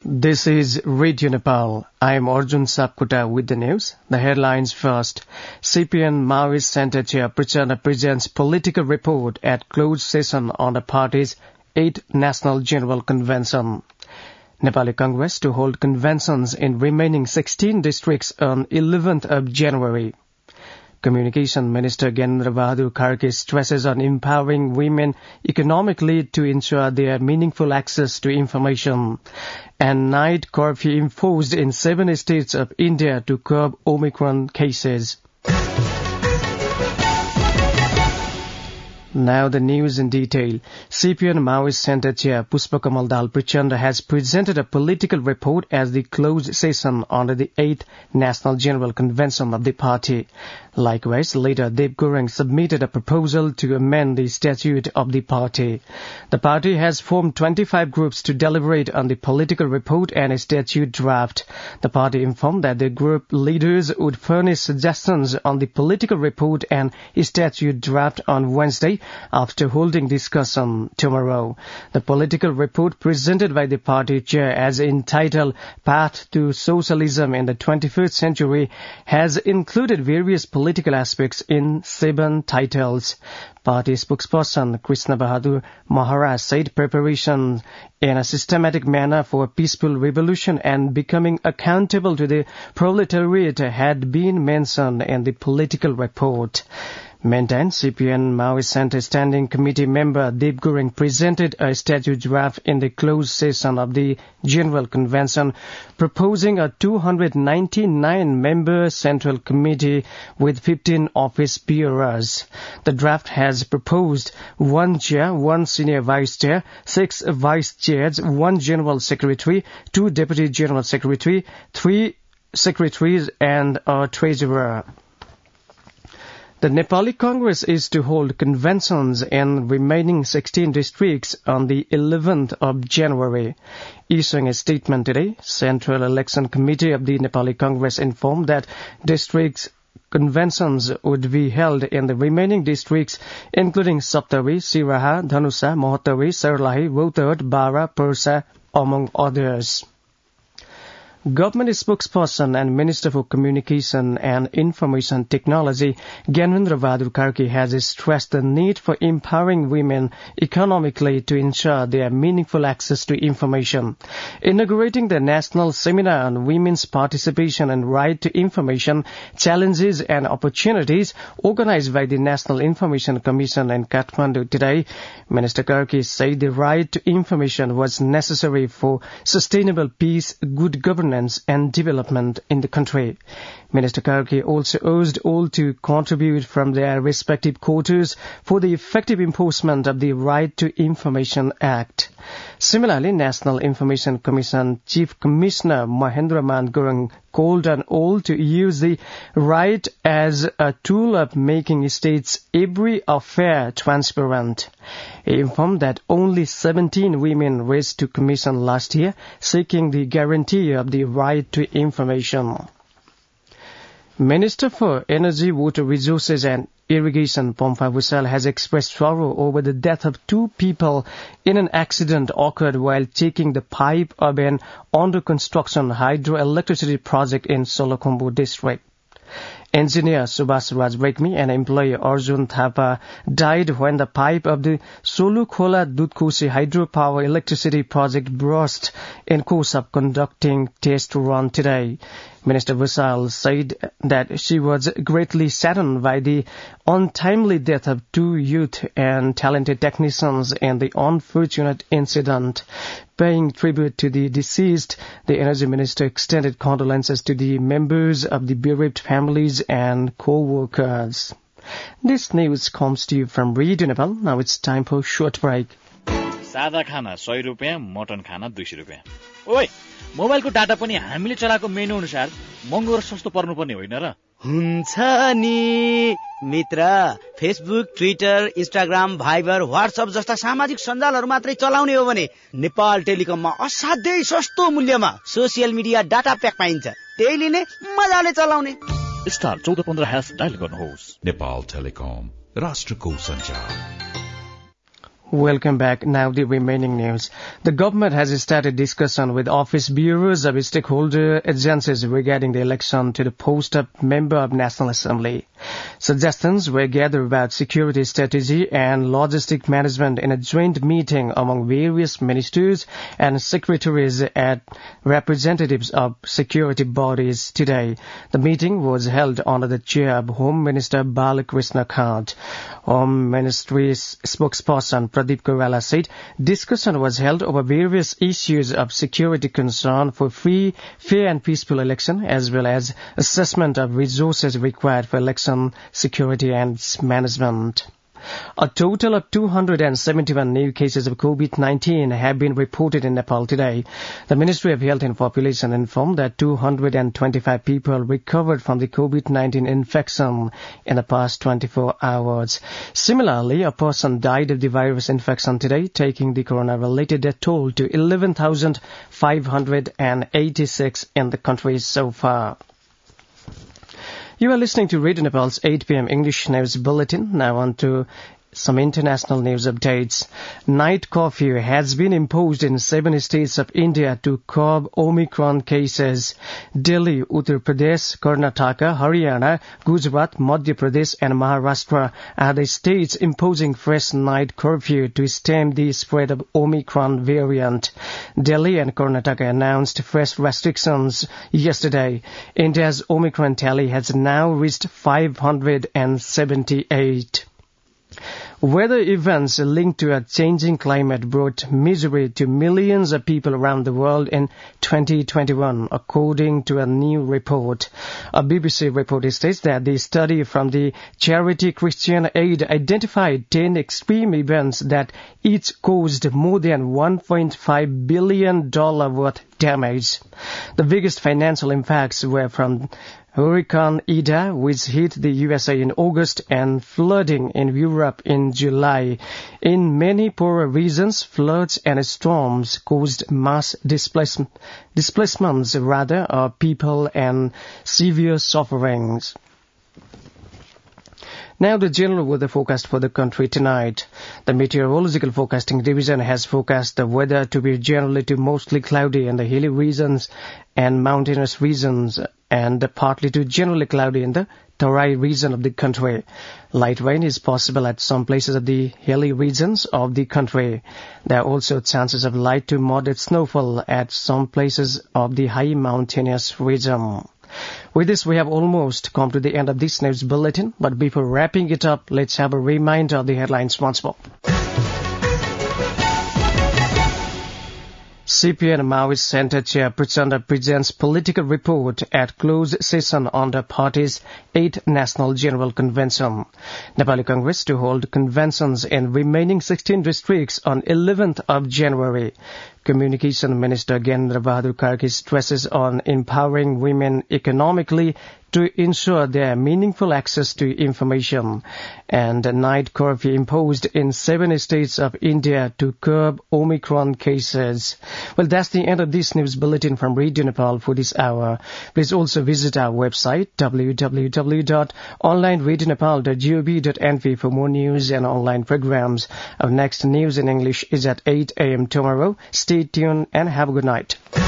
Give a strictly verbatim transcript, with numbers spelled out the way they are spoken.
This is Radio Nepal. I am Arjun Sapkota with the news. The headlines first. C P N Maoist Center Chair Prachanda presents political report at closed session on the party's eighth National General Convention. Nepali Congress to hold conventions in remaining sixteen districts on eleventh of January. Communication Minister Gyanendra Bahadur Karki stresses on empowering women economically to ensure their meaningful access to information. And night curfew imposed in seven states of India to curb Omicron cases. Now the news in detail. C P N Maoist Center Chair Pushpakamal Dal Prachanda has presented a political report as the closed session under the eighth National General Convention of the party. Likewise, leader Deb Gurung submitted a proposal to amend the statute of the party. The party has formed twenty-five groups to deliberate on the political report and a statute draft. The party informed that the group leaders would furnish suggestions on the political report and statute draft on Wednesday after holding discussion tomorrow. The political report presented by the party chair as entitled Path to Socialism in the twenty-first Century has included various political aspects in seven titles. Party spokesperson Krishna Bahadur Maharaj said preparation in a systematic manner for a peaceful revolution and becoming accountable to the proletariat had been mentioned in the political report. Meantime, C P N Maoist Center Standing Committee member Deb Gurung presented a statute draft in the closed session of the General Convention, proposing a two hundred ninety-nine member Central Committee with fifteen office bearers. The draft has proposed one chair, one senior vice chair, six vice chairs, one general secretary, two deputy general secretary, three secretaries, and a treasurer. The Nepali Congress is to hold conventions in remaining sixteen districts on the eleventh of January. Issuing a statement today, Central Election Committee of the Nepali Congress informed that districts conventions would be held in the remaining districts, including Saptari, Siraha, Dhanusa, Mohottari, Serlahi, Rohtak, Bara, Persa, among others. Government spokesperson and Minister for Communication and Information Technology, Gyanendra Bahadur Karki, has stressed the need for empowering women economically to ensure their meaningful access to information. Inaugurating the National Seminar on Women's Participation and Right to Information, Challenges and Opportunities, organized by the National Information Commission in Kathmandu today, Minister Karki said the right to information was necessary for sustainable peace, good governance, and development in the country. Minister Karki also urged all to contribute from their respective quarters for the effective enforcement of the Right to Information Act. Similarly, National Information Commission Chief Commissioner Mahendra Man Gurung called on all to use the right as a tool of making states' every affair transparent. He informed that only seventeen women raised to commission last year, seeking the guarantee of the right to information. Minister for Energy, Water Resources and Irrigation Pompa Vusal has expressed sorrow over the death of two people in an accident occurred while checking the pipe of an under-construction hydroelectricity project in Solukhumbu district. Engineer Subhas Raj Brekmi and employee Arjun Thapa died when the pipe of the Solukhola Dudkosi hydropower electricity project burst in course of conducting test run today. Minister Vusal said that she was greatly saddened by the untimely death of two youth and talented technicians in the unfortunate incident. Paying tribute to the deceased, the Energy Minister extended condolences to the members of the bereaved families and co-workers. This news comes to you from Radio Nepal. Now it's time for a short break. सादा खाना सय रुपैयाँ, mutton खाना दुई सय रुपैयाँ. ओइ, मोबाइलको डाटा पनि हामीले चलाएको मेनु अनुसार महँगो र सस्तो पर्नुपर्ने होइन र? हुन्छ नि मित्र, Facebook, Twitter, Instagram, Viber, WhatsApp जस्ता सामाजिक सञ्जालहरू मात्रै चलाउने हो भने नेपाल टेलिकममा असाध्यै सस्तो मूल्यमा सोसियल मिडिया डाटा प्याक पाइन्छ. त्यही लिने, मजाले चलाउने. स्टार चौध पन्ध्र ह्यास डायल गर्नुहोस्. नेपाल टेलिकम, राष्ट्रको सञ्चार. Welcome back. Now the remaining news. The government has started discussion with office bureaus of stakeholder agencies regarding the election to the post of member of National Assembly. Suggestions were gathered about security strategy and logistic management in a joint meeting among various ministers and secretaries and representatives of security bodies today. The meeting was held under the chair of Home Minister Balakrishna Kant. Home Ministry spokesperson Pradeep Kaurala said discussion was held over various issues of security concern for free, fair and peaceful election, as well as assessment of resources required for election security and management. A total of two hundred seventy-one new cases of COVID nineteen have been reported in Nepal today. The Ministry of Health and Population informed that two hundred twenty-five people recovered from the COVID nineteen infection in the past twenty-four hours. Similarly, a person died of the virus infection today, taking the corona-related death toll to eleven thousand five hundred eighty-six in the country so far. You are listening to Radio Nepal's eight p.m. English News Bulletin. Now on to some international news updates. Night curfew has been imposed in seven states of India to curb Omicron cases. Delhi, Uttar Pradesh, Karnataka, Haryana, Gujarat, Madhya Pradesh and Maharashtra are the states imposing fresh night curfew to stem the spread of Omicron variant. Delhi and Karnataka announced fresh restrictions yesterday. India's Omicron tally has now reached five hundred seventy-eight. Weather events linked to a changing climate brought misery to millions of people around the world in twenty twenty-one, according to a new report. A B B C report states that the study from the charity Christian Aid identified ten extreme events that each caused more than one point five billion dollars worth damage. The biggest financial impacts were from Hurricane Ida, which hit the U S A in August, and flooding in Europe in July. In many poorer regions, floods and storms caused mass displacement, displacements rather of people and severe sufferings. Now the general weather forecast for the country tonight. The Meteorological Forecasting Division has forecast the weather to be generally to mostly cloudy in the hilly regions and mountainous regions, and partly to generally cloudy in the Tarai region of the country. Light rain is possible at some places of the hilly regions of the country. There are also chances of light to moderate snowfall at some places of the high mountainous region. With this, we have almost come to the end of this news bulletin, but before wrapping it up, let's have a reminder of the headlines once more. C P N Maoist Center Chair Prachanda presents political report at closed session on the party's eighth National General Convention. Nepali Congress to hold conventions in remaining sixteen districts on eleventh of January. Communication Minister Gyanendra Bahadur Karki stresses on empowering women economically to ensure their meaningful access to information, and a night curfew imposed in seven states of India to curb Omicron cases. Well, that's the end of this news bulletin from Radio Nepal for this hour. Please also visit our website w w w dot online radio nepal dot gov dot n p for more news and online programs. Our next news in English is at eight a.m. tomorrow. Stay tuned and have a good night.